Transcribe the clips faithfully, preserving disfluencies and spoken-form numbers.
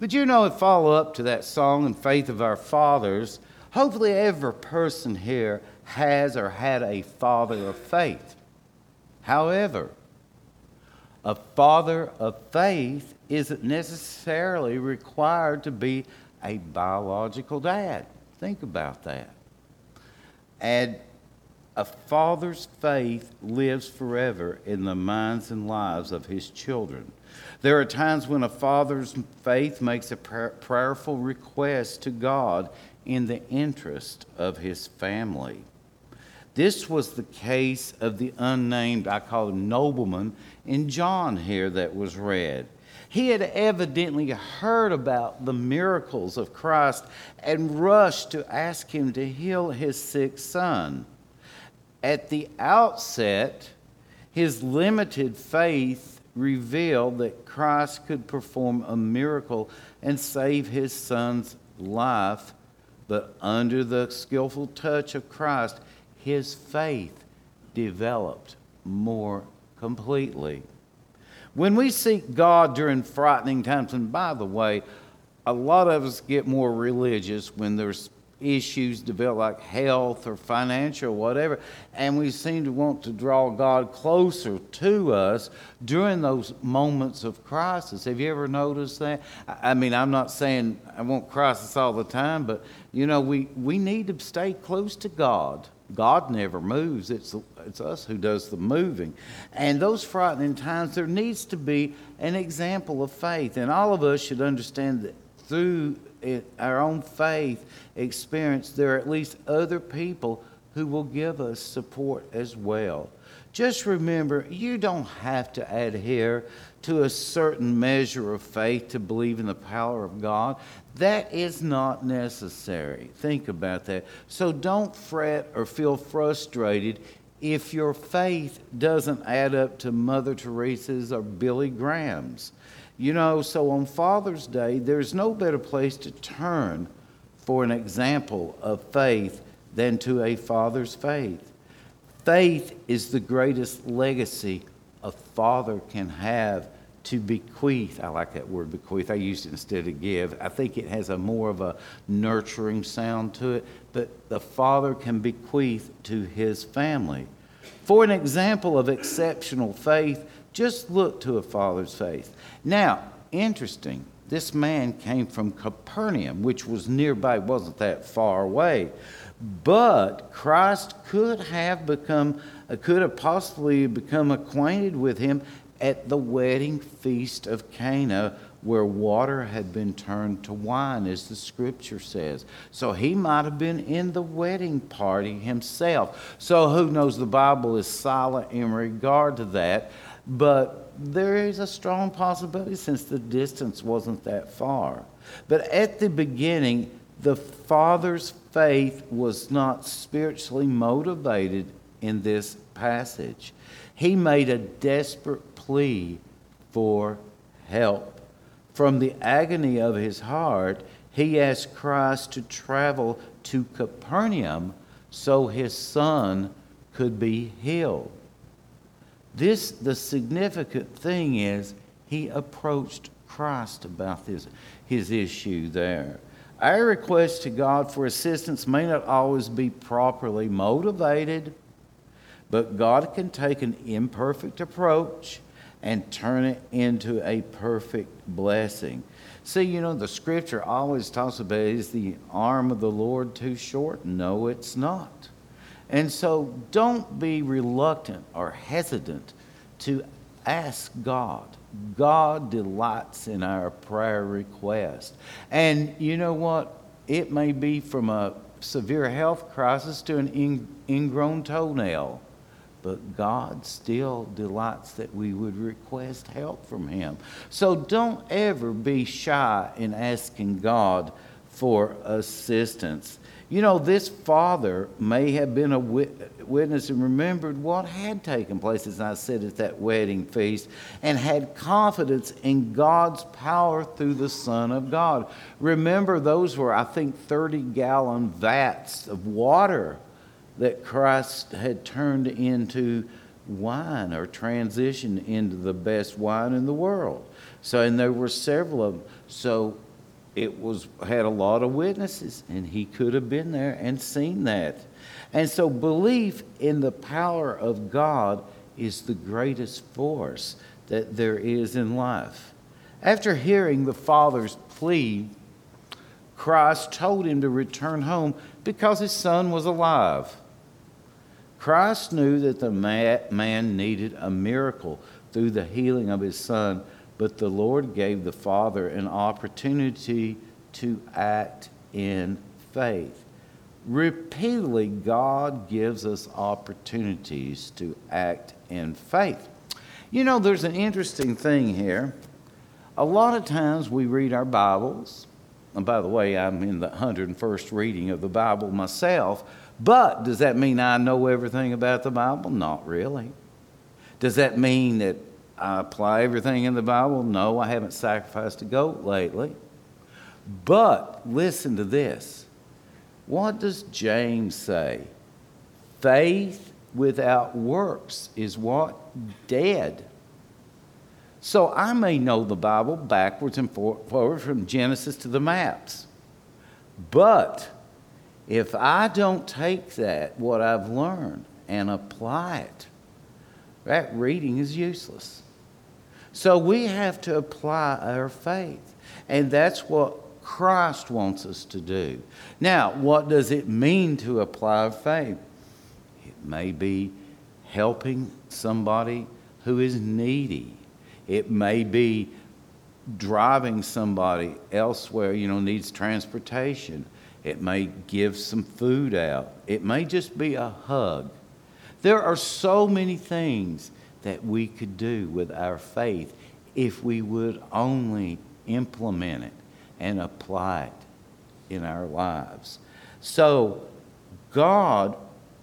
But you know, to follow up to that song and faith of our fathers, hopefully every person here has or had a father of faith. However, a father of faith isn't necessarily required to be a biological dad. Think about that. And a father's faith lives forever in the minds and lives of his children. There are times when a father's faith makes a prayerful request to God in the interest of his family. This was the case of the unnamed, I call him nobleman, in John here that was read. He had evidently heard about the miracles of Christ and rushed to ask him to heal his sick son. At the outset, his limited faith revealed that Christ could perform a miracle and save his son's life, but under the skillful touch of Christ, his faith developed more completely. When we seek God during frightening times, and by the way, a lot of us get more religious when there's issues develop like health or financial, whatever, and we seem to want to draw God closer to us during those moments of crisis. Have you ever noticed that? I mean, I'm not saying I want crisis all the time, but you know, we, we need to stay close to God. God never moves. It's, it's us who does the moving. And those frightening times, there needs to be an example of faith. And all of us should understand that through it, our own faith experience, there are at least other people who will give us support as well. Just remember, you don't have to adhere to a certain measure of faith to believe in the power of God. That is not necessary. Think about that. So don't fret or feel frustrated if your faith doesn't add up to Mother Teresa's or Billy Graham's. You know, so on Father's Day, there's no better place to turn for an example of faith than to a father's faith. Faith is the greatest legacy a father can have to bequeath. I like that word, bequeath. I used it instead of give. I think it has a more of a nurturing sound to it, but the father can bequeath to his family. For an example of exceptional faith, just look to a father's faith. Now, interesting, this man came from Capernaum, which was nearby, wasn't that far away. But Christ could have become, could have possibly become acquainted with him at the wedding feast of Cana, where water had been turned to wine, as the scripture says. So he might have been in the wedding party himself. So who knows, the Bible is silent in regard to that. But there is a strong possibility since the distance wasn't that far. But at the beginning, the father's faith was not spiritually motivated in this passage. He made a desperate plea for help. From the agony of his heart, he asked Christ to travel to Capernaum so his son could be healed. This, the significant thing is, he approached Christ about his, his issue there. Our request to God for assistance may not always be properly motivated, but God can take an imperfect approach and turn it into a perfect blessing. See, you know, the scripture always talks about, is the arm of the Lord too short? No, it's not. And so don't be reluctant or hesitant to ask God. God delights in our prayer request. And you know what? It may be from a severe health crisis to an in, ingrown toenail. But God still delights that we would request help from him. So don't ever be shy in asking God for assistance. You know, this father may have been a witness and remembered what had taken place, as I said, at that wedding feast, and had confidence in God's power through the Son of God. Remember, those were, I think, thirty-gallon vats of water that Christ had turned into wine, or transitioned into the best wine in the world. So, and there were several of them. So it was had a lot of witnesses, and he could have been there and seen that. And so belief in the power of God is the greatest force that there is in life. After hearing the Father's plea, Christ told him to return home because his son was alive. Christ knew that the man needed a miracle through the healing of his son, but the Lord gave the Father an opportunity to act in faith. Repeatedly, God gives us opportunities to act in faith. You know, there's an interesting thing here. A lot of times we read our Bibles, and by the way, I'm in the one hundred first reading of the Bible myself, but does that mean I know everything about the Bible? Not really. Does that mean that I apply everything in the Bible? No, I haven't sacrificed a goat lately. But listen to this. What does James say? Faith without works is what? Dead. So I may know the Bible backwards and forward from Genesis to the maps. But if I don't take that, what I've learned, and apply it, that reading is useless. So we have to apply our faith. And that's what Christ wants us to do. Now, what does it mean to apply our faith? It may be helping somebody who is needy. It may be driving somebody elsewhere, you know, needs transportation. It may give some food out. It may just be a hug. There are so many things that we could do with our faith if we would only implement it and apply it in our lives. So God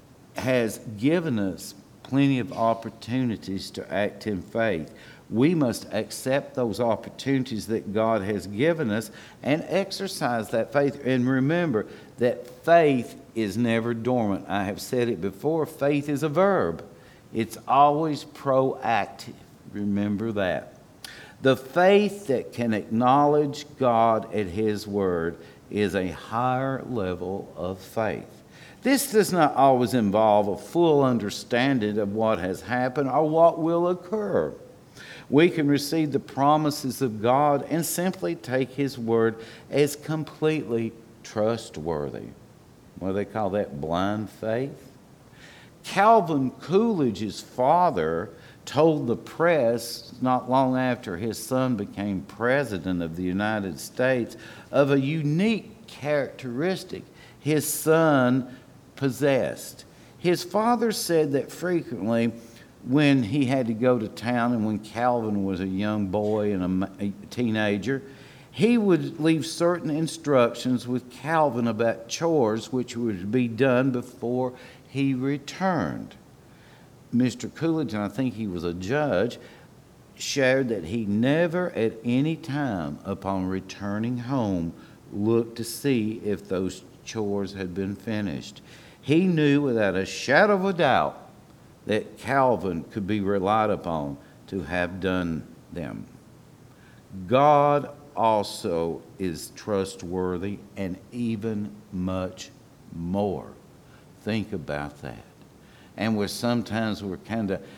has given us plenty of opportunities to act in faith. We must accept those opportunities that God has given us and exercise that faith. And remember that faith is never dormant. I have said it before, faith is a verb. It's always proactive. Remember that. The faith that can acknowledge God at His Word is a higher level of faith. This does not always involve a full understanding of what has happened or what will occur. We can receive the promises of God and simply take His Word as completely trustworthy. What do they call that? Blind faith? Calvin Coolidge's father told the press not long after his son became president of the United States of a unique characteristic his son possessed. His father said that frequently when he had to go to town and when Calvin was a young boy and a teenager, he would leave certain instructions with Calvin about chores which would be done before he returned. Mister Coolidge, and I think he was a judge, shared that he never at any time upon returning home looked to see if those chores had been finished. He knew without a shadow of a doubt that Calvin could be relied upon to have done them. God also is trustworthy and even much more. Think about that. And we're sometimes we're kind of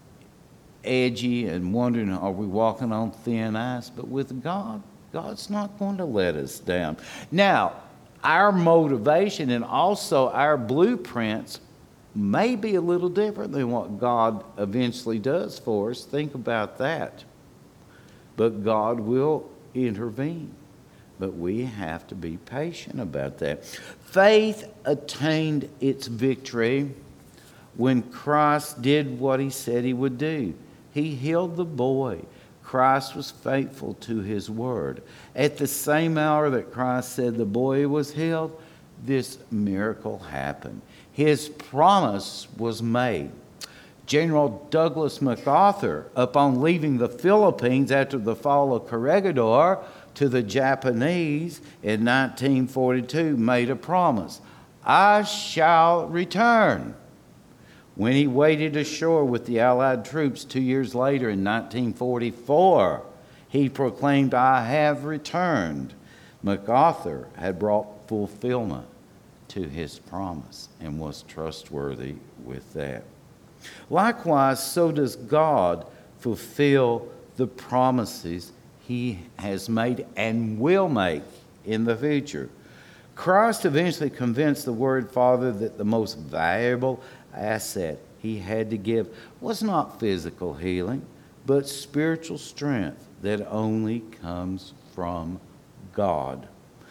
edgy and wondering, are we walking on thin ice? But with God, God's not going to let us down. Now, our motivation and also our blueprints may be a little different than what God eventually does for us. Think about that. But God will intervene. But we have to be patient about that. Faith attained its victory when Christ did what He said He would do. He healed the boy. Christ was faithful to His word. At the same hour that Christ said the boy was healed, this miracle happened. His promise was made. General Douglas MacArthur, upon leaving the Philippines after the fall of Corregidor to the Japanese in nineteen forty-two, made a promise. I shall return. When he waded ashore with the Allied troops two years later in nineteen forty-four, he proclaimed, I have returned. MacArthur had brought fulfillment to his promise and was trustworthy with that. Likewise, so does God fulfill the promises he has made and will make in the future. Christ eventually convinced the Word Father that the most valuable asset he had to give was not physical healing, but spiritual strength that only comes from God.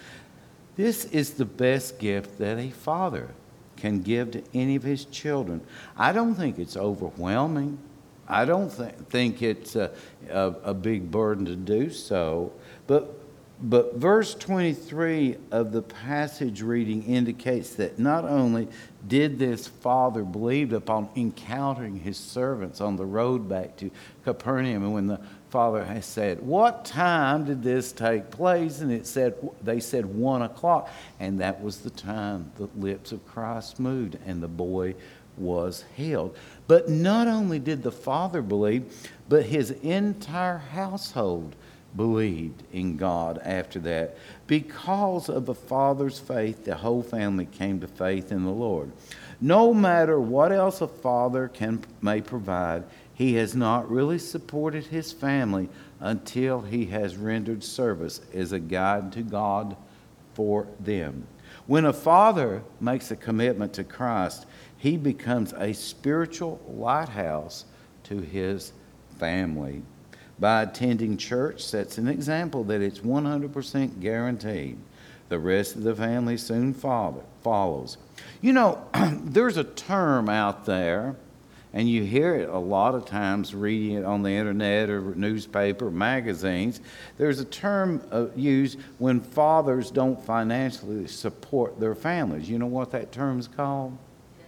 This is the best gift that a father can give to any of his children. I don't think it's overwhelming. I don't th- think it's a, a, a big burden to do so. But, but verse twenty-three of the passage reading indicates that not only did this father believe upon encountering his servants on the road back to Capernaum, and when the father has said, "What time did this take place?" And it said, they said one o'clock. And that was the time the lips of Christ moved and the boy was healed. But not only did the father believe, but his entire household believed in God after that. Because of the father's faith, the whole family came to faith in the Lord. No matter what else a father can may provide, he has not really supported his family until he has rendered service as a guide to God for them. When a father makes a commitment to Christ, he becomes a spiritual lighthouse to his family. By attending church, sets an example that it's one hundred percent guaranteed. The rest of the family soon follow, follows. You know, there's a term out there, and you hear it a lot of times reading it on the internet or newspaper, magazines. There's a term uh, used when fathers don't financially support their families. You know what that term's called?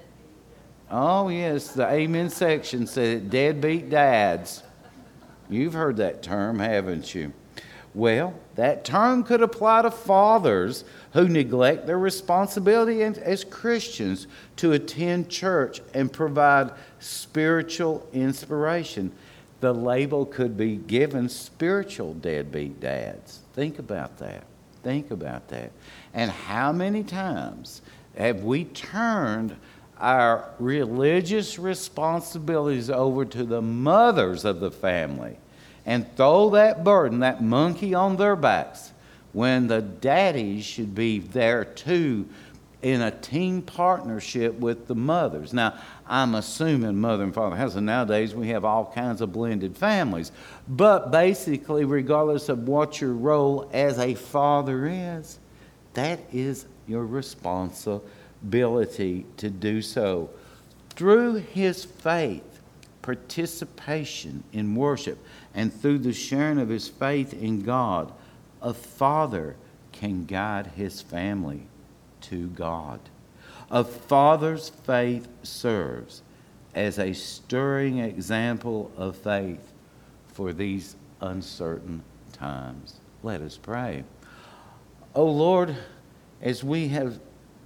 Oh, yes, the amen section said deadbeat dads. You've heard that term, haven't you? Well, that term could apply to fathers who neglect their responsibility as Christians to attend church and provide spiritual inspiration. The label could be given spiritual deadbeat dads. Think about that. Think about that. And how many times have we turned our religious responsibilities over to the mothers of the family and throw that burden, that monkey on their backs, when the daddies should be there too in a team partnership with the mothers? Now, I'm assuming mother and father house, and nowadays we have all kinds of blended families. But basically, regardless of what your role as a father is, that is your responsibility to do so. Through his faith, participation in worship, and through the sharing of his faith in God, a father can guide his family to God. A father's faith serves as a stirring example of faith for these uncertain times. Let us pray. O Lord, as we have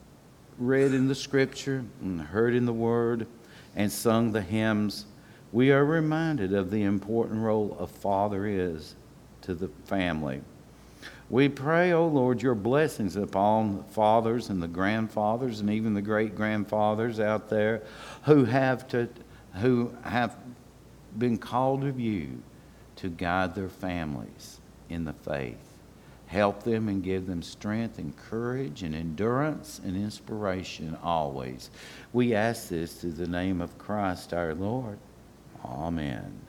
read in the Scripture and heard in the Word and sung the hymns, we are reminded of the important role a father is to the family. We pray, O Lord, your blessings upon the fathers and the grandfathers and even the great-grandfathers out there who have to, who have been called of you to guide their families in the faith. Help them and give them strength and courage and endurance and inspiration always. We ask this through the name of Christ our Lord. Amen.